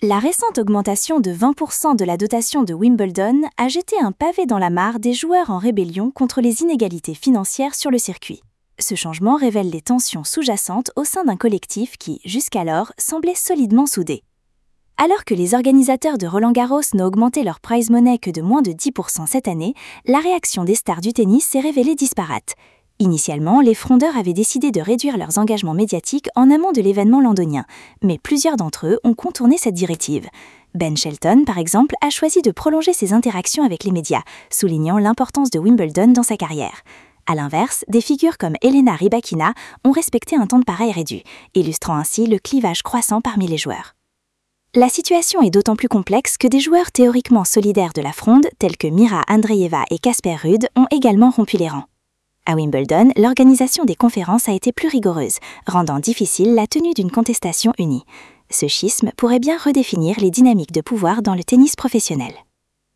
La récente augmentation de 20% de la dotation de Wimbledon a jeté un pavé dans la mare des joueurs en rébellion contre les inégalités financières sur le circuit. Ce changement révèle les tensions sous-jacentes au sein d'un collectif qui, jusqu'alors, semblait solidement soudé. Alors que les organisateurs de Roland-Garros n'ont augmenté leur prize money que de moins de 10% cette année, la réaction des stars du tennis s'est révélée disparate. Initialement, les frondeurs avaient décidé de réduire leurs engagements médiatiques en amont de l'événement londonien, mais plusieurs d'entre eux ont contourné cette directive. Ben Shelton, par exemple, a choisi de prolonger ses interactions avec les médias, soulignant l'importance de Wimbledon dans sa carrière. A l'inverse, des figures comme Elena Rybakina ont respecté un temps de pareil réduit, illustrant ainsi le clivage croissant parmi les joueurs. La situation est d'autant plus complexe que des joueurs théoriquement solidaires de la fronde, tels que Mira Andreeva et Casper Ruud, ont également rompu les rangs. À Wimbledon, l'organisation des conférences a été plus rigoureuse, rendant difficile la tenue d'une contestation unie. Ce schisme pourrait bien redéfinir les dynamiques de pouvoir dans le tennis professionnel.